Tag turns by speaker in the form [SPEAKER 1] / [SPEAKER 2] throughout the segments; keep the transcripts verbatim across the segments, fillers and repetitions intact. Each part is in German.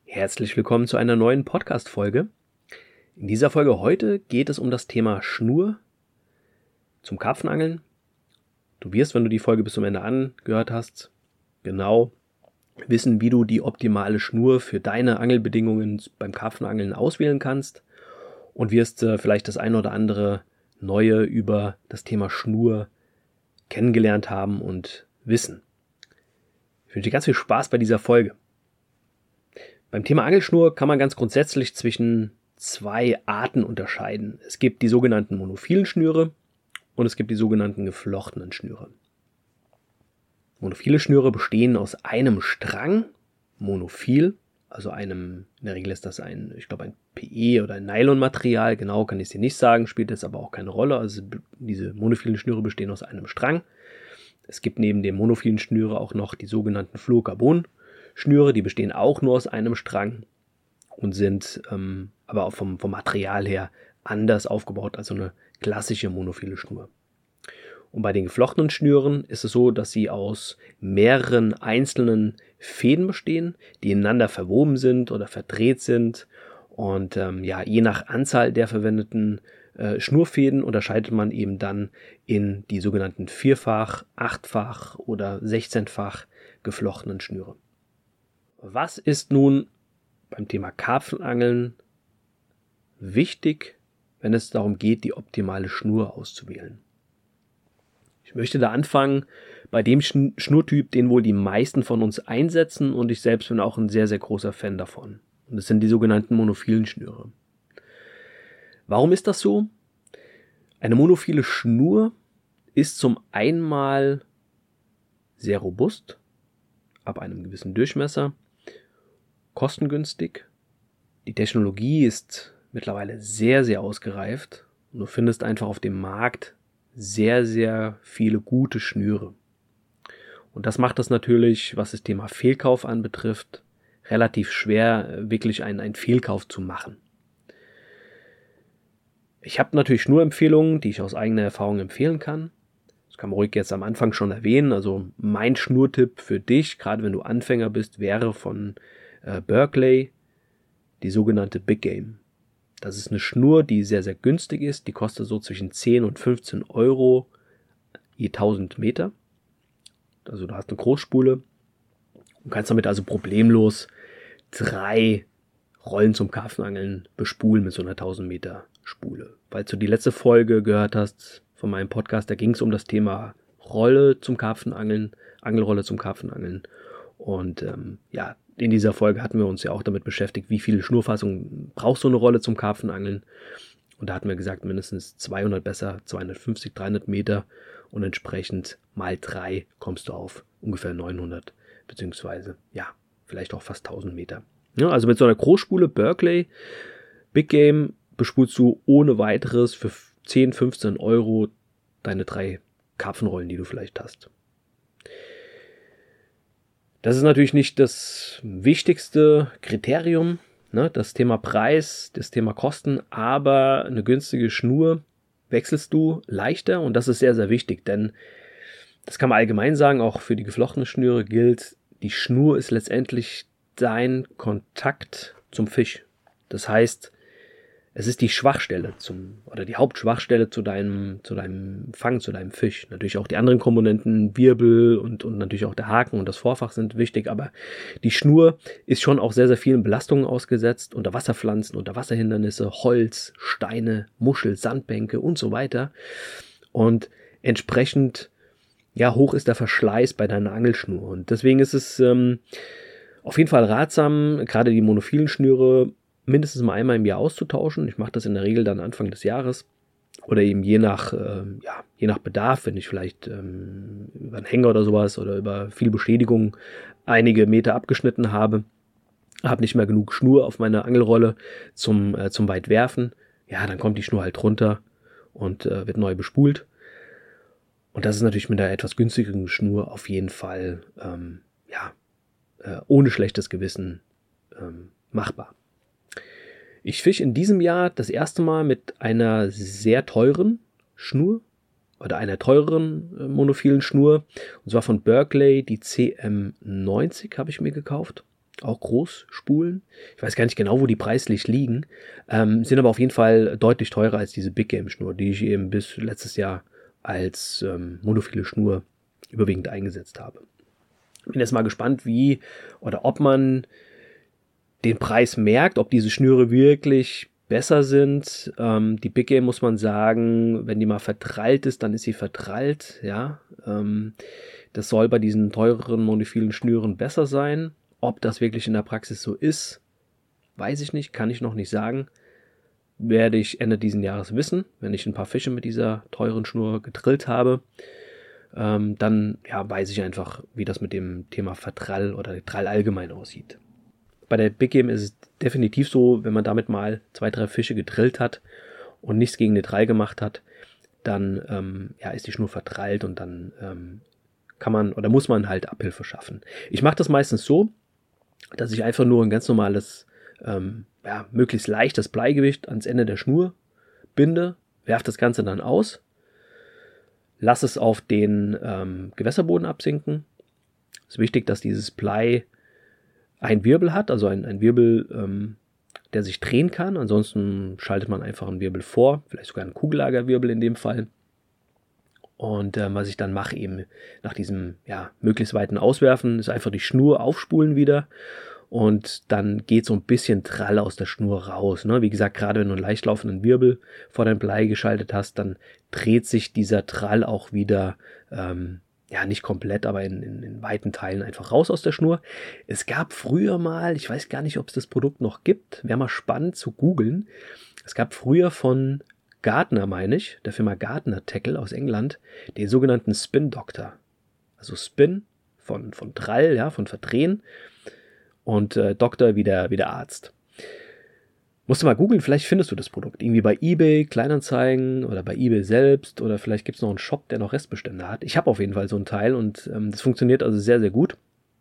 [SPEAKER 1] Herzlich willkommen zu einer neuen Podcast-Folge. In dieser Folge heute geht es um das Thema Schnur zum Karpfenangeln. Du wirst, wenn du die Folge bis zum Ende angehört hast, genau wissen, wie du die optimale Schnur für deine Angelbedingungen beim Karpfenangeln auswählen kannst und wirst äh, vielleicht das ein oder andere Neue über das Thema Schnur kennengelernt haben und wissen. Ich wünsche dir ganz viel Spaß bei dieser Folge. Beim Thema Angelschnur kann man ganz grundsätzlich zwischen zwei Arten unterscheiden. Es gibt die sogenannten monophilen Schnüre und es gibt die sogenannten geflochtenen Schnüre. Monophile Schnüre bestehen aus einem Strang, monophil, also einem, in der Regel ist das ein, ich glaube ein P E oder ein Nylonmaterial, genau kann ich es dir nicht sagen, spielt jetzt aber auch keine Rolle. Also diese monophilen Schnüre bestehen aus einem Strang. Es gibt neben den monophilen Schnüre auch noch die sogenannten Fluorocarbon-Schnüre, die bestehen auch nur aus einem Strang und sind ähm, aber auch vom, vom Material her anders aufgebaut als so eine klassische monophile Schnur. Und bei den geflochtenen Schnüren ist es so, dass sie aus mehreren einzelnen Fäden bestehen, die ineinander verwoben sind oder verdreht sind. Und ähm, ja, je nach Anzahl der verwendeten äh, Schnurfäden unterscheidet man eben dann in die sogenannten vierfach, achtfach oder sechzehnfach geflochtenen Schnüre. Was ist nun beim Thema Karpfenangeln wichtig, wenn es darum geht, die optimale Schnur auszuwählen? Ich möchte da anfangen bei dem Schnurtyp, den wohl die meisten von uns einsetzen, und ich selbst bin auch ein sehr, sehr großer Fan davon. Und das sind die sogenannten monophilen Schnüre. Warum ist das so? Eine monophile Schnur ist zum einen mal sehr robust, ab einem gewissen Durchmesser, kostengünstig. Die Technologie ist mittlerweile sehr, sehr ausgereift und du findest einfach auf dem Markt sehr, sehr viele gute Schnüre. Und das macht es natürlich, was das Thema Fehlkauf anbetrifft, relativ schwer, wirklich einen, einen Fehlkauf zu machen. Ich habe natürlich Schnurempfehlungen, die ich aus eigener Erfahrung empfehlen kann. Das kann man ruhig jetzt am Anfang schon erwähnen. Also mein Schnurtipp für dich, gerade wenn du Anfänger bist, wäre von äh, Berkley die sogenannte Big Game. Das ist eine Schnur, die sehr, sehr günstig ist. Die kostet so zwischen zehn und fünfzehn Euro je tausend Meter. Also du hast eine Großspule und kannst damit also problemlos drei Rollen zum Karpfenangeln bespulen mit so einer tausend Meter Spule. Falls du die letzte Folge gehört hast von meinem Podcast, da ging es um das Thema Rolle zum Karpfenangeln, Angelrolle zum Karpfenangeln. Und ähm, ja, in dieser Folge hatten wir uns ja auch damit beschäftigt, wie viele Schnurfassungen braucht so eine Rolle zum Karpfenangeln. Und da hatten wir gesagt, mindestens zweihundert, besser zweihundertfünfzig, dreihundert Meter. Und entsprechend mal drei kommst du auf ungefähr neunhundert, beziehungsweise ja, vielleicht auch fast tausend Meter. Ja, also mit so einer Großspule Berkley Big Game bespulst du ohne weiteres für zehn, fünfzehn Euro deine drei Karpfenrollen, die du vielleicht hast. Das ist natürlich nicht das wichtigste Kriterium, ne? Das Thema Preis, das Thema Kosten, aber eine günstige Schnur wechselst du leichter und das ist sehr, sehr wichtig, denn das kann man allgemein sagen, auch für die geflochtenen Schnüre gilt, die Schnur ist letztendlich dein Kontakt zum Fisch. Das heißt, es ist die Schwachstelle zum, oder die Hauptschwachstelle zu deinem, zu deinem Fang, zu deinem Fisch. Natürlich auch die anderen Komponenten, Wirbel und, und natürlich auch der Haken und das Vorfach sind wichtig, aber die Schnur ist schon auch sehr, sehr vielen Belastungen ausgesetzt, unter Wasserpflanzen, unter Wasserhindernisse, Holz, Steine, Muschel, Sandbänke und so weiter. Und entsprechend, ja, hoch ist der Verschleiß bei deiner Angelschnur. Und deswegen ist es ähm, auf jeden Fall ratsam, gerade die monophilen Schnüre mindestens mal einmal im Jahr auszutauschen. Ich mache das in der Regel dann Anfang des Jahres oder eben je nach, äh, ja, je nach Bedarf, wenn ich vielleicht ähm, über einen Hänger oder sowas oder über viel Beschädigung einige Meter abgeschnitten habe, habe nicht mehr genug Schnur auf meiner Angelrolle zum, äh, zum Weitwerfen, ja, dann kommt die Schnur halt runter und äh, wird neu bespult. Und das ist natürlich mit einer etwas günstigeren Schnur auf jeden Fall ähm, ja, äh, ohne schlechtes Gewissen ähm, machbar. Ich fische in diesem Jahr das erste Mal mit einer sehr teuren Schnur oder einer teureren äh, monophilen Schnur. Und zwar von Berkley, die C M neunzig habe ich mir gekauft. auch Großspulen. Ich weiß gar nicht genau, wo die preislich liegen, ähm, sind aber auf jeden Fall deutlich teurer als diese Big Game Schnur, die ich eben bis letztes Jahr als ähm, monophile Schnur überwiegend eingesetzt habe. Bin jetzt mal gespannt, wie oder ob man den Preis merkt, ob diese Schnüre wirklich besser sind. Ähm, die Big Game, muss man sagen, wenn die mal vertrallt ist, dann ist sie vertrallt. Ja, ähm, das soll bei diesen teureren monophilen Schnüren besser sein. Ob das wirklich in der Praxis so ist, weiß ich nicht, kann ich noch nicht sagen. Werde ich Ende diesen Jahres wissen, wenn ich ein paar Fische mit dieser teuren Schnur gedrillt habe. Ähm, dann ja, weiß ich einfach, wie das mit dem Thema Vertrall oder Trall allgemein aussieht. Bei der Big Game ist es definitiv so, wenn man damit mal zwei, drei Fische gedrillt hat und nichts gegen den Trall gemacht hat, dann ähm, ja, ist die Schnur vertrallt und dann ähm, kann man oder muss man halt Abhilfe schaffen. Ich mache das meistens so, dass ich einfach nur ein ganz normales, ähm, ja, möglichst leichtes Bleigewicht ans Ende der Schnur binde, werfe das Ganze dann aus, lasse es auf den ähm, Gewässerboden absinken. Es ist wichtig, dass dieses Blei ein Wirbel hat, also ein, ein Wirbel, ähm, der sich drehen kann. Ansonsten schaltet man einfach einen Wirbel vor, vielleicht sogar einen Kugellagerwirbel in dem Fall. Und äh, was ich dann mache, eben nach diesem ja, möglichst weiten Auswerfen, ist einfach die Schnur aufspulen wieder. Und dann geht so ein bisschen Trall aus der Schnur raus. Ne? Wie gesagt, gerade wenn du einen leicht laufenden Wirbel vor dein Blei geschaltet hast, dann dreht sich dieser Trall auch wieder, ähm, ja nicht komplett, aber in, in, in weiten Teilen einfach raus aus der Schnur. Es gab früher mal, ich weiß gar nicht, ob es das Produkt noch gibt, wäre mal spannend zu googeln. Es gab früher von Gardner, meine ich, der Firma Gardner Tackle aus England, den sogenannten Spin Doctor. Also Spin von, von Trall, ja, von Verdrehen. Und äh, Doktor wie der, wie der Arzt. Musst du mal googeln, vielleicht findest du das Produkt. Irgendwie bei eBay, Kleinanzeigen oder bei eBay selbst. Oder vielleicht gibt es noch einen Shop, der noch Restbestände hat. Ich habe auf jeden Fall so ein Teil und ähm, das funktioniert also sehr, sehr gut.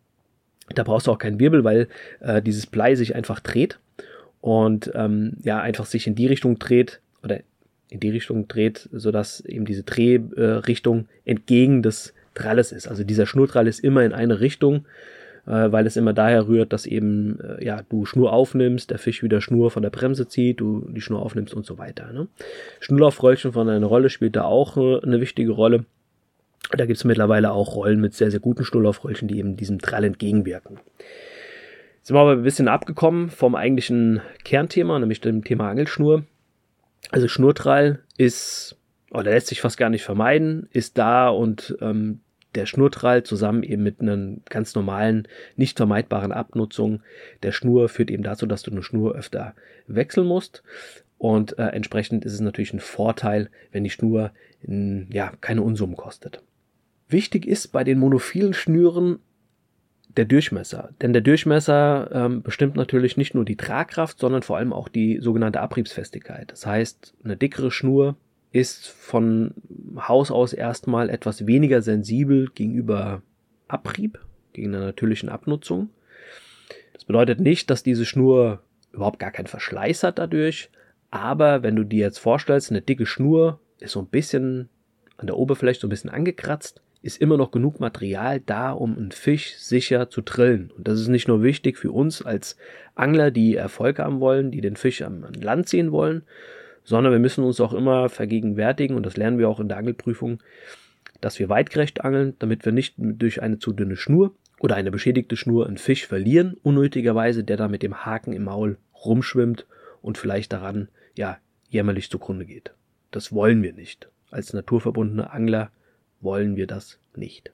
[SPEAKER 1] Da brauchst du auch keinen Wirbel, weil äh, dieses Blei sich einfach dreht. Und ähm, ja, einfach sich in die Richtung dreht oder in die Richtung dreht, sodass eben diese Drehrichtung äh, entgegen des Tralles ist. Also dieser Schnurtrall ist immer in eine Richtung, weil es immer daher rührt, dass eben äh, ja du Schnur aufnimmst, der Fisch wieder Schnur von der Bremse zieht, du die Schnur aufnimmst und so weiter. Ne? Schnurlaufröllchen von einer Rolle spielt da auch äh, eine wichtige Rolle. Da gibt es mittlerweile auch Rollen mit sehr, sehr guten Schnurlaufröllchen, die eben diesem Trall entgegenwirken. Jetzt sind wir aber ein bisschen abgekommen vom eigentlichen Kernthema, nämlich dem Thema Angelschnur. Also Schnurtrall ist, oder lässt sich fast gar nicht vermeiden, ist da und ähm, der Schnurtrall zusammen eben mit einer ganz normalen, nicht vermeidbaren Abnutzung der Schnur führt eben dazu, dass du eine Schnur öfter wechseln musst. Und äh, entsprechend ist es natürlich ein Vorteil, wenn die Schnur in, ja, keine Unsummen kostet. Wichtig ist bei den monophilen Schnüren der Durchmesser. Denn der Durchmesser ähm, bestimmt natürlich nicht nur die Tragkraft, sondern vor allem auch die sogenannte Abriebsfestigkeit. Das heißt, eine dickere Schnur ist von Haus aus erstmal etwas weniger sensibel gegenüber Abrieb, gegen eine natürlichen Abnutzung. Das bedeutet nicht, dass diese Schnur überhaupt gar keinen Verschleiß hat dadurch, aber wenn du dir jetzt vorstellst, eine dicke Schnur ist so ein bisschen an der Oberfläche so ein bisschen angekratzt, ist immer noch genug Material da, um einen Fisch sicher zu drillen. Und das ist nicht nur wichtig für uns als Angler, die Erfolg haben wollen, die den Fisch an Land ziehen wollen, sondern wir müssen uns auch immer vergegenwärtigen, und das lernen wir auch in der Angelprüfung, dass wir weitgerecht angeln, damit wir nicht durch eine zu dünne Schnur oder eine beschädigte Schnur einen Fisch verlieren, unnötigerweise, der da mit dem Haken im Maul rumschwimmt und vielleicht daran, ja, jämmerlich zugrunde geht. Das wollen wir nicht. Als naturverbundene Angler wollen wir das nicht.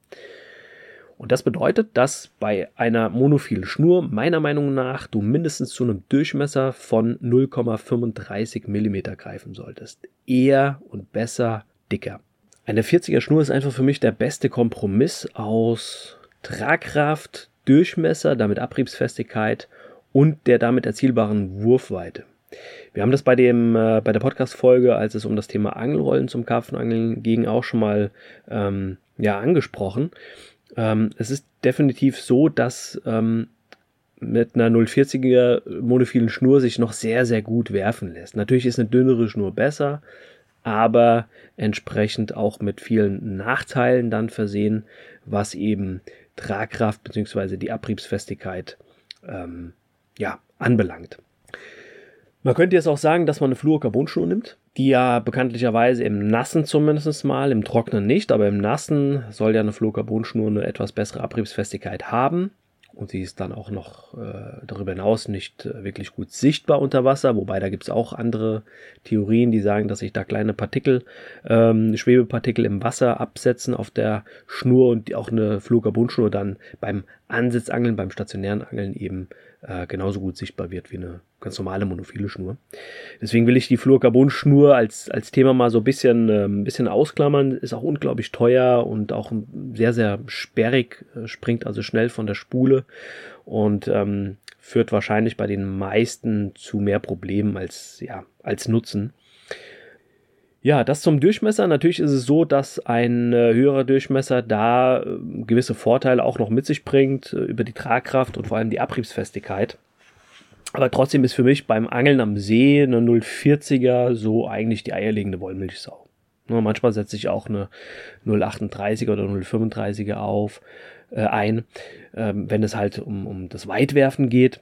[SPEAKER 1] Und das bedeutet, dass bei einer monophilen Schnur meiner Meinung nach du mindestens zu einem Durchmesser von null Komma fünfunddreißig Millimeter greifen solltest. Eher und besser dicker. Eine vierziger Schnur ist einfach für mich der beste Kompromiss aus Tragkraft, Durchmesser, damit Abriebsfestigkeit und der damit erzielbaren Wurfweite. Wir haben das bei dem äh, bei der Podcast-Folge, als es um das Thema Angelrollen zum Karpfenangeln ging, auch schon mal ähm, ja, angesprochen. Ähm, es ist definitiv so, dass ähm, mit einer null Komma vierziger monophilen Schnur sich noch sehr, sehr gut werfen lässt. Natürlich ist eine dünnere Schnur besser, aber entsprechend auch mit vielen Nachteilen dann versehen, was eben Tragkraft bzw. die Abriebsfestigkeit ähm, ja, anbelangt. Man könnte jetzt auch sagen, dass man eine Fluorocarbon-Schnur nimmt, die ja bekanntlicherweise im Nassen zumindest mal, im Trocknen nicht, aber im Nassen soll ja eine Fluorocarbon-Schnur eine etwas bessere Abriebsfestigkeit haben. Und sie ist dann auch noch äh, darüber hinaus nicht äh, wirklich gut sichtbar unter Wasser, wobei da gibt es auch andere Theorien, die sagen, dass sich da kleine Partikel, ähm, Schwebepartikel im Wasser absetzen auf der Schnur und die auch eine Fluorocarbon-Schnur dann beim Ansitzangeln, beim stationären Angeln eben äh, genauso gut sichtbar wird wie eine ganz normale monophile Schnur. Deswegen will ich die Fluorocarbon-Schnur als, als Thema mal so ein bisschen, äh, ein bisschen ausklammern. Ist auch unglaublich teuer und auch sehr, sehr sperrig, äh, springt also schnell von der Spule und ähm, führt wahrscheinlich bei den meisten zu mehr Problemen als, ja, als Nutzen. Ja, das zum Durchmesser. Natürlich ist es so, dass ein äh, höherer Durchmesser da äh, gewisse Vorteile auch noch mit sich bringt, äh, über die Tragkraft und vor allem die Abriebsfestigkeit. Aber trotzdem ist für mich beim Angeln am See eine null vierziger so eigentlich die eierlegende Wollmilchsau. Nur manchmal setze ich auch eine null achtunddreißiger oder null fünfunddreißiger auf, äh, ein, ähm, wenn es halt um, um das Weitwerfen geht.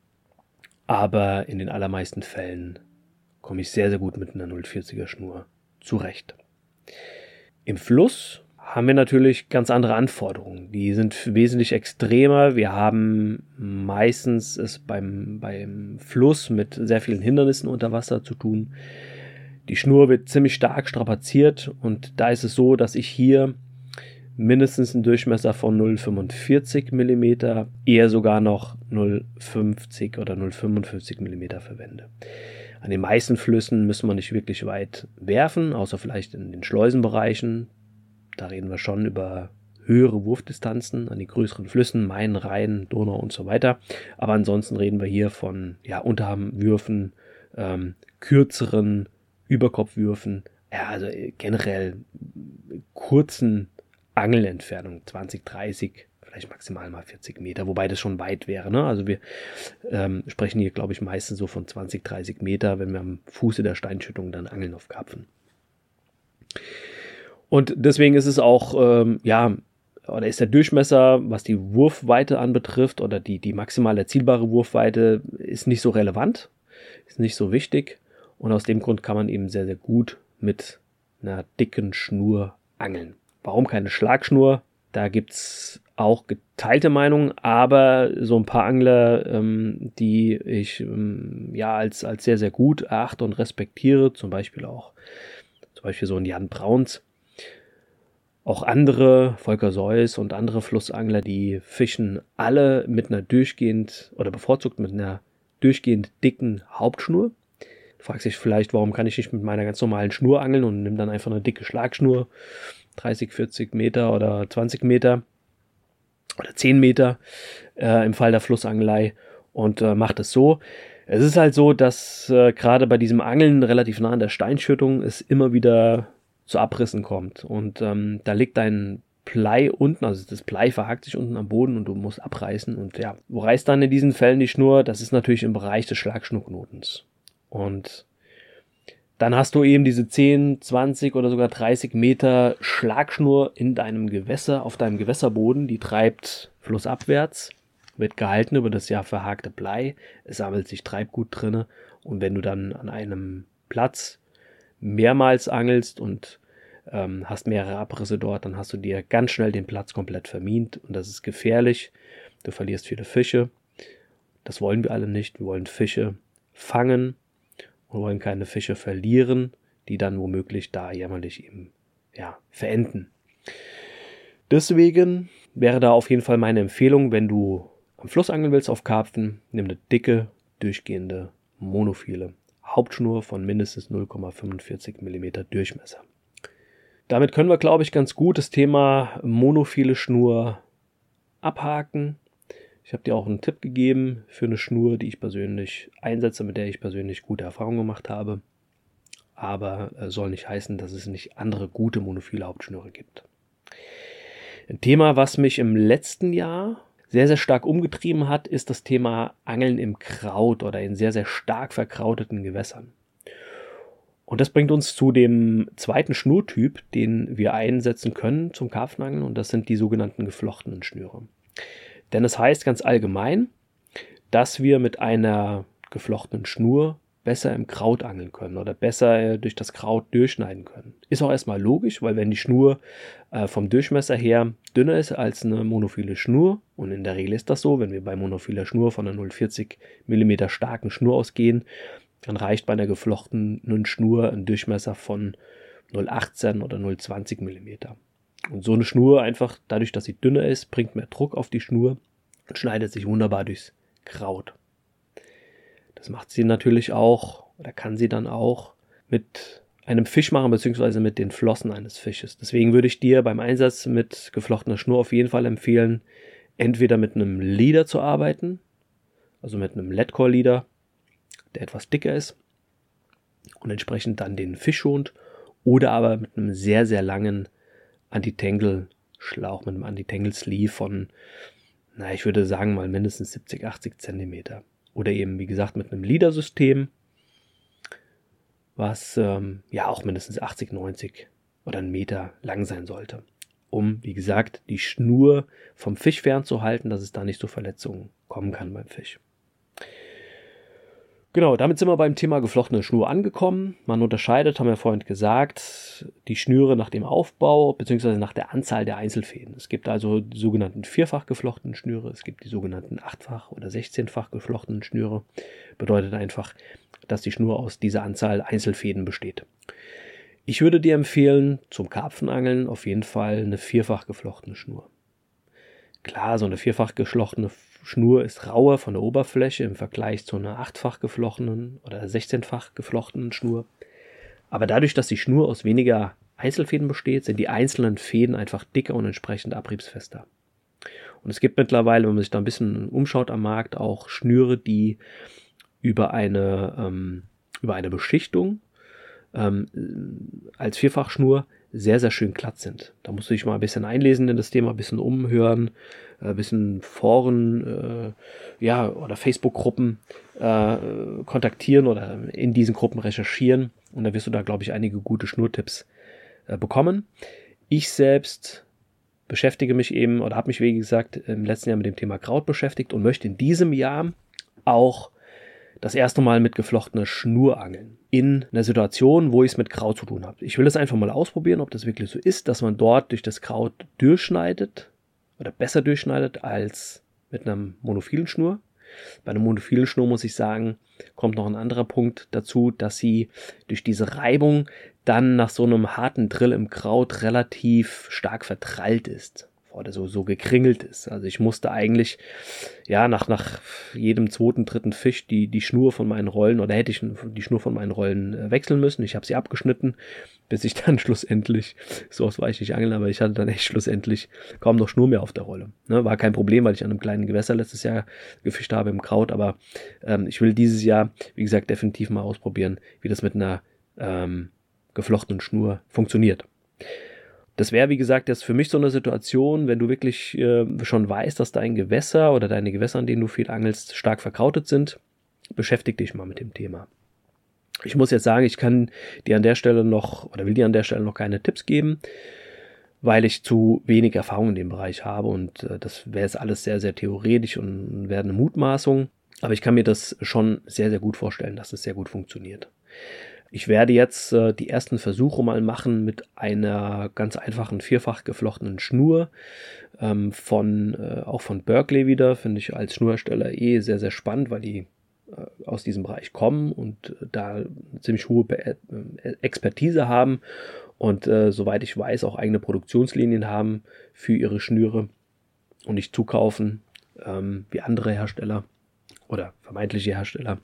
[SPEAKER 1] Aber in den allermeisten Fällen komme ich sehr, sehr gut mit einer null vierziger Schnur zurecht. Im Fluss haben wir natürlich ganz andere Anforderungen. Die sind wesentlich extremer. Wir haben meistens es beim, beim Fluss mit sehr vielen Hindernissen unter Wasser zu tun. Die Schnur wird ziemlich stark strapaziert und da ist es so, dass ich hier mindestens einen Durchmesser von null Komma fünfundvierzig Millimeter, eher sogar noch null Komma fünfzig oder null Komma fünfundfünfzig Millimeter verwende. An den meisten Flüssen müssen wir nicht wirklich weit werfen, außer vielleicht in den Schleusenbereichen. Da reden wir schon über höhere Wurfdistanzen an die größeren Flüssen, Main, Rhein, Donau und so weiter. Aber ansonsten reden wir hier von ja, Unterarmwürfen, ähm, kürzeren Überkopfwürfen, ja, also generell kurzen Angelentfernungen, zwanzig, dreißig, vielleicht maximal mal vierzig Meter, wobei das schon weit wäre. Ne? Also wir ähm, sprechen hier, glaube ich, meistens so von zwanzig, dreißig Meter, wenn wir am Fuße der Steinschüttung dann angeln auf Karpfen. Und deswegen ist es auch, ähm, ja, oder ist der Durchmesser, was die Wurfweite anbetrifft, oder die, die maximal erzielbare Wurfweite, ist nicht so relevant, ist nicht so wichtig. Und aus dem Grund kann man eben sehr, sehr gut mit einer dicken Schnur angeln. Warum keine Schlagschnur? Da gibt es auch geteilte Meinungen, aber so ein paar Angler, ähm, die ich ähm, ja als, als sehr, sehr gut erachte und respektiere, zum Beispiel auch zum Beispiel so ein Jan Brauns, auch andere, Volker Seuss und andere Flussangler, die fischen alle mit einer durchgehend oder bevorzugt mit einer durchgehend dicken Hauptschnur. Du fragst dich vielleicht, warum kann ich nicht mit meiner ganz normalen Schnur angeln und nimm dann einfach eine dicke Schlagschnur, dreißig, vierzig Meter oder zwanzig Meter oder zehn Meter äh, im Fall der Flussangelei und äh, macht es so. Es ist halt so, dass äh, gerade bei diesem Angeln relativ nah an der Steinschüttung es immer wieder zu Abrissen kommt und ähm, da liegt ein Blei unten, also das Blei verhakt sich unten am Boden und du musst abreißen und ja, wo reißt dann in diesen Fällen die Schnur? Das ist natürlich im Bereich des Schlagschnurknotens und dann hast du eben diese zehn, zwanzig oder sogar dreißig Meter Schlagschnur in deinem Gewässer, auf deinem Gewässerboden, die treibt flussabwärts, wird gehalten über das ja verhakte Blei, es sammelt sich Treibgut drinne und wenn du dann an einem Platz mehrmals angelst und ähm, hast mehrere Abrisse dort, dann hast du dir ganz schnell den Platz komplett vermint und das ist gefährlich. Du verlierst viele Fische. Das wollen wir alle nicht. Wir wollen Fische fangen und wollen keine Fische verlieren, die dann womöglich da jämmerlich eben ja, verenden. Deswegen wäre da auf jeden Fall meine Empfehlung, wenn du am Fluss angeln willst auf Karpfen, nimm eine dicke, durchgehende, monophile Hauptschnur von mindestens null Komma fünfundvierzig Millimeter Durchmesser. Damit können wir, glaube ich, ganz gut das Thema monophile Schnur abhaken. Ich habe dir auch einen Tipp gegeben für eine Schnur, die ich persönlich einsetze, mit der ich persönlich gute Erfahrungen gemacht habe. Aber äh, soll nicht heißen, dass es nicht andere gute monophile Hauptschnüre gibt. Ein Thema, was mich im letzten Jahr sehr, sehr stark umgetrieben hat, ist das Thema Angeln im Kraut oder in sehr, sehr stark verkrauteten Gewässern. Und das bringt uns zu dem zweiten Schnurtyp, den wir einsetzen können zum Karpfenangeln, und das sind die sogenannten geflochtenen Schnüre. Denn es heißt ganz allgemein, dass wir mit einer geflochtenen Schnur besser im Kraut angeln können oder besser durch das Kraut durchschneiden können. Ist auch erstmal logisch, weil wenn die Schnur äh, vom Durchmesser her dünner ist als eine monophile Schnur, und in der Regel ist das so, wenn wir bei monophiler Schnur von einer null Komma vierzig Millimeter starken Schnur ausgehen, dann reicht bei einer geflochtenen Schnur ein Durchmesser von null Komma achtzehn oder null Komma zwanzig Millimeter. Und so eine Schnur einfach, dadurch, dass sie dünner ist, bringt mehr Druck auf die Schnur und schneidet sich wunderbar durchs Kraut. Das macht sie natürlich auch, oder kann sie dann auch mit einem Fisch machen, beziehungsweise mit den Flossen eines Fisches. Deswegen würde ich dir beim Einsatz mit geflochtener Schnur auf jeden Fall empfehlen, entweder mit einem Leader zu arbeiten, also mit einem Leadcore-Leader, der etwas dicker ist und entsprechend dann den Fisch schont, oder aber mit einem sehr, sehr langen Anti-Tangle-Schlauch, mit einem Anti-Tangle-Sleeve von, na, ich würde sagen mal mindestens siebzig, achtzig Zentimeter. Oder eben, wie gesagt, mit einem Leader-System, was ähm, ja auch mindestens achtzig, neunzig oder einen Meter lang sein sollte. Um, wie gesagt, die Schnur vom Fisch fernzuhalten, dass es da nicht zu Verletzungen kommen kann beim Fisch. Genau, damit sind wir beim Thema geflochtene Schnur angekommen. Man unterscheidet, haben wir vorhin gesagt, die Schnüre nach dem Aufbau bzw. nach der Anzahl der Einzelfäden. Es gibt also die sogenannten vierfach geflochtenen Schnüre, es gibt die sogenannten achtfach oder sechzehnfach geflochtenen Schnüre. Bedeutet einfach, dass die Schnur aus dieser Anzahl Einzelfäden besteht. Ich würde dir empfehlen, zum Karpfenangeln auf jeden Fall eine vierfach geflochtene Schnur. Klar, so eine vierfach geflochtene Schnur ist rauer von der Oberfläche im Vergleich zu einer achtfach geflochtenen oder sechzehnfach geflochtenen Schnur. Aber dadurch, dass die Schnur aus weniger Einzelfäden besteht, sind die einzelnen Fäden einfach dicker und entsprechend abriebsfester. Und es gibt mittlerweile, wenn man sich da ein bisschen umschaut am Markt, auch Schnüre, die über eine, ähm, über eine Beschichtung ähm, als Vierfachschnur sehr, sehr schön glatt sind. Da musst du dich mal ein bisschen einlesen in das Thema, ein bisschen umhören, ein bisschen Foren äh, ja, oder Facebook-Gruppen äh, kontaktieren oder in diesen Gruppen recherchieren. Und da wirst du da, glaube ich, einige gute Schnurtipps äh, bekommen. Ich selbst beschäftige mich eben oder habe mich, wie gesagt, im letzten Jahr mit dem Thema Kraut beschäftigt und möchte in diesem Jahr auch das erste Mal mit geflochtener Schnur angeln. In einer Situation, wo ich es mit Kraut zu tun habe. Ich will das einfach mal ausprobieren, ob das wirklich so ist, dass man dort durch das Kraut durchschneidet oder besser durchschneidet als mit einer monophilen Schnur. Bei einer monophilen Schnur, muss ich sagen, kommt noch ein anderer Punkt dazu, dass sie durch diese Reibung dann nach so einem harten Drill im Kraut relativ stark vertrallt ist. Oder so, so gekringelt ist. Also ich musste eigentlich ja nach, nach jedem zweiten, dritten Fisch die, die Schnur von meinen Rollen oder hätte ich die Schnur von meinen Rollen äh, wechseln müssen. Ich habe sie abgeschnitten, bis ich dann schlussendlich, so oft war ich nicht angeln, aber ich hatte dann echt schlussendlich kaum noch Schnur mehr auf der Rolle. Ne, war kein Problem, weil ich an einem kleinen Gewässer letztes Jahr gefischt habe im Kraut, aber ähm, ich will dieses Jahr, wie gesagt, definitiv mal ausprobieren, wie das mit einer ähm, geflochtenen Schnur funktioniert. Das wäre, wie gesagt, jetzt für mich so eine Situation, wenn du wirklich äh, schon weißt, dass dein Gewässer oder deine Gewässer, an denen du viel angelst, stark verkrautet sind, beschäftige dich mal mit dem Thema. Ich muss jetzt sagen, ich kann dir an der Stelle noch oder will dir an der Stelle noch keine Tipps geben, weil ich zu wenig Erfahrung in dem Bereich habe und äh, das wäre jetzt alles sehr, sehr theoretisch und wäre eine Mutmaßung, aber ich kann mir das schon sehr, sehr gut vorstellen, dass es sehr gut funktioniert. Ich werde jetzt äh, die ersten Versuche mal machen mit einer ganz einfachen vierfach geflochtenen Schnur ähm, von äh, auch von Berkley wieder. Finde ich als Schnurhersteller eh sehr, sehr spannend, weil die äh, aus diesem Bereich kommen und äh, da eine ziemlich hohe Be- äh, Expertise haben und äh, soweit ich weiß auch eigene Produktionslinien haben für ihre Schnüre und nicht zukaufen ähm, wie andere Hersteller oder vermeintliche Hersteller.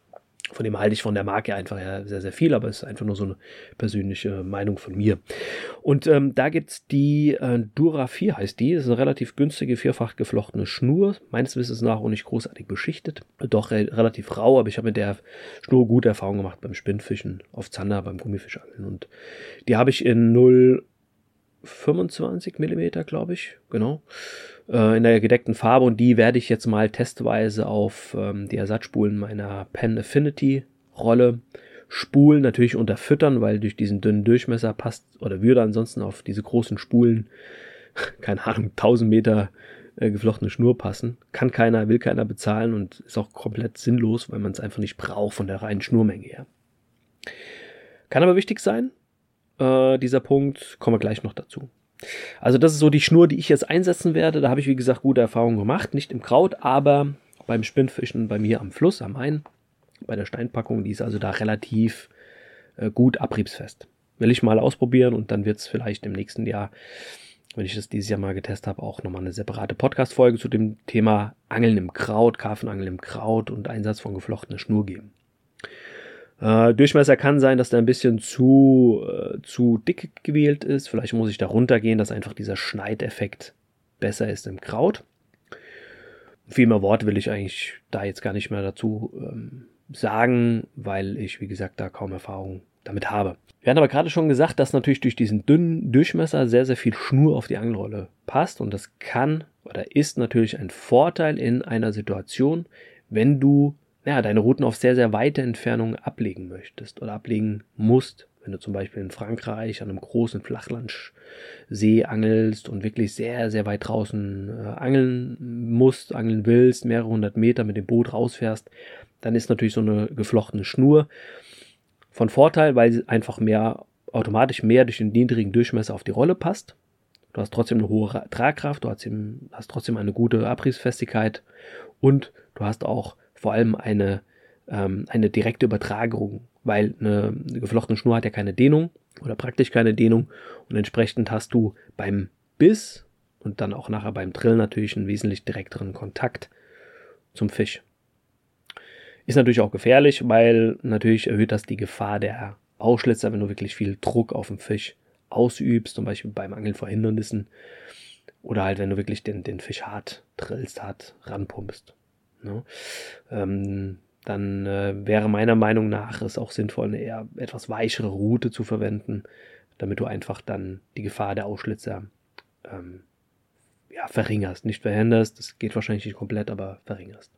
[SPEAKER 1] Von dem halte ich von der Marke einfach ja sehr, sehr viel, aber es ist einfach nur so eine persönliche Meinung von mir. Und ähm, da gibt es die äh, Dura vier, heißt die. Das ist eine relativ günstige, vierfach geflochtene Schnur. Meines Wissens nach auch nicht großartig beschichtet. Doch re- relativ rau, aber ich habe mit der Schnur gute Erfahrungen gemacht beim Spinnfischen, auf Zander, beim Gummifischangeln. Und die habe ich in null Komma fünfundzwanzig Millimeter, glaube ich, genau, äh, in der gedeckten Farbe und die werde ich jetzt mal testweise auf ähm, die Ersatzspulen meiner Penn Affinity Rolle spulen, natürlich unterfüttern, weil durch diesen dünnen Durchmesser passt oder würde ansonsten auf diese großen Spulen, keine Ahnung, tausend Meter äh, geflochtene Schnur passen. Kann keiner, will keiner bezahlen und ist auch komplett sinnlos, weil man es einfach nicht braucht von der reinen Schnurmenge her. Kann aber wichtig sein, äh, dieser Punkt, kommen wir gleich noch dazu. Also das ist so die Schnur, die ich jetzt einsetzen werde. Da habe ich, wie gesagt, gute Erfahrungen gemacht. Nicht im Kraut, aber beim Spinnfischen bei mir am Fluss, am Main, bei der Steinpackung. Die ist also da relativ äh, gut abriebsfest. Will ich mal ausprobieren und dann wird es vielleicht im nächsten Jahr, wenn ich das dieses Jahr mal getestet habe, auch nochmal eine separate Podcast-Folge zu dem Thema Angeln im Kraut, Karpfenangeln im Kraut und Einsatz von geflochtener Schnur geben. Äh, Durchmesser kann sein, dass der ein bisschen zu, äh, zu dick gewählt ist. Vielleicht muss ich da runtergehen, dass einfach dieser Schneideffekt besser ist im Kraut. Viel mehr Worte will ich eigentlich da jetzt gar nicht mehr dazu ähm, sagen, weil ich, wie gesagt, da kaum Erfahrung damit habe. Wir hatten aber gerade schon gesagt, dass natürlich durch diesen dünnen Durchmesser sehr, sehr viel Schnur auf die Angelrolle passt und das kann oder ist natürlich ein Vorteil in einer Situation, wenn du ja, deine Routen auf sehr, sehr weite Entfernungen ablegen möchtest oder ablegen musst. Wenn du zum Beispiel in Frankreich an einem großen Flachlandsee angelst und wirklich sehr, sehr weit draußen äh, angeln musst, angeln willst, mehrere hundert Meter mit dem Boot rausfährst, dann ist natürlich so eine geflochtene Schnur von Vorteil, weil sie einfach mehr, automatisch mehr durch den niedrigen Durchmesser auf die Rolle passt. Du hast trotzdem eine hohe Tragkraft, du hast, eben, hast trotzdem eine gute Abriebsfestigkeit und du hast auch vor allem eine, ähm, eine direkte Übertragung, weil eine, eine geflochtene Schnur hat ja keine Dehnung oder praktisch keine Dehnung und entsprechend hast du beim Biss und dann auch nachher beim Drill natürlich einen wesentlich direkteren Kontakt zum Fisch. Ist natürlich auch gefährlich, weil natürlich erhöht das die Gefahr der Ausschlitzer, wenn du wirklich viel Druck auf den Fisch ausübst, zum Beispiel beim Angeln vor Hindernissen oder halt wenn du wirklich den, den Fisch hart drillst, hart ranpumpst. Ne? Ähm, dann äh, wäre meiner Meinung nach es auch sinnvoll, eine eher etwas weichere Route zu verwenden, damit du einfach dann die Gefahr der Ausschlitzer ähm, ja, verringerst. Nicht verhinderst, das geht wahrscheinlich nicht komplett, aber verringerst.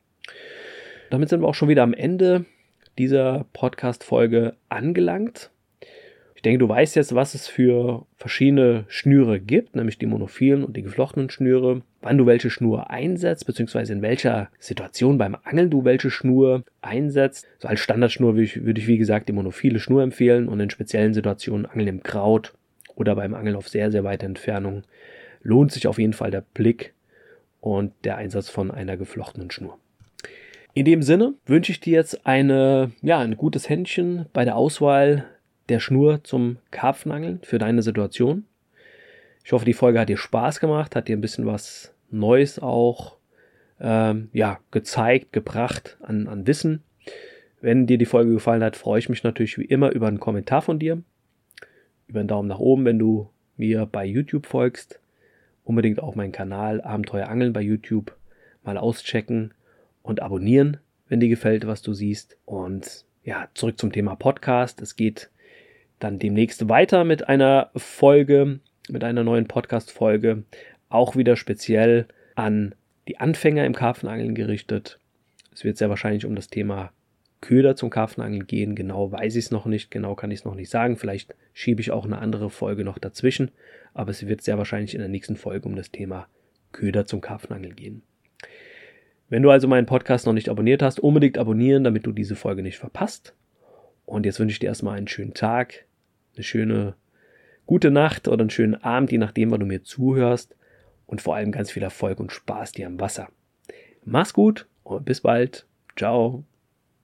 [SPEAKER 1] Damit sind wir auch schon wieder am Ende dieser Podcast-Folge angelangt. Ich denke, du weißt jetzt, was es für verschiedene Schnüre gibt, nämlich die monophilen und die geflochtenen Schnüre, wann du welche Schnur einsetzt, beziehungsweise in welcher Situation beim Angeln du welche Schnur einsetzt. So als Standardschnur würde ich, würde ich, wie gesagt, die monophile Schnur empfehlen und in speziellen Situationen Angeln im Kraut oder beim Angeln auf sehr, sehr weite Entfernung lohnt sich auf jeden Fall der Blick und der Einsatz von einer geflochtenen Schnur. In dem Sinne wünsche ich dir jetzt eine, ja, ein gutes Händchen bei der Auswahl der Schnur zum Karpfenangeln für deine Situation. Ich hoffe, die Folge hat dir Spaß gemacht, hat dir ein bisschen was Neues auch ähm, ja, gezeigt, gebracht an, an Wissen. Wenn dir die Folge gefallen hat, freue ich mich natürlich wie immer über einen Kommentar von dir, über einen Daumen nach oben, wenn du mir bei YouTube folgst. Unbedingt auch meinen Kanal Abenteuer Angeln bei YouTube mal auschecken und abonnieren, wenn dir gefällt, was du siehst. Und ja, zurück zum Thema Podcast. Es geht dann demnächst weiter mit einer Folge, mit einer neuen Podcast-Folge, auch wieder speziell an die Anfänger im Karpfenangeln gerichtet. Es wird sehr wahrscheinlich um das Thema Köder zum Karpfenangeln gehen. Genau weiß ich es noch nicht, genau kann ich es noch nicht sagen. Vielleicht schiebe ich auch eine andere Folge noch dazwischen, aber es wird sehr wahrscheinlich in der nächsten Folge um das Thema Köder zum Karpfenangeln gehen. Wenn du also meinen Podcast noch nicht abonniert hast, unbedingt abonnieren, damit du diese Folge nicht verpasst. Und jetzt wünsche ich dir erstmal einen schönen Tag, eine schöne gute Nacht oder einen schönen Abend, je nachdem, wann du mir zuhörst. Und vor allem ganz viel Erfolg und Spaß dir am Wasser. Mach's gut und bis bald. Ciao.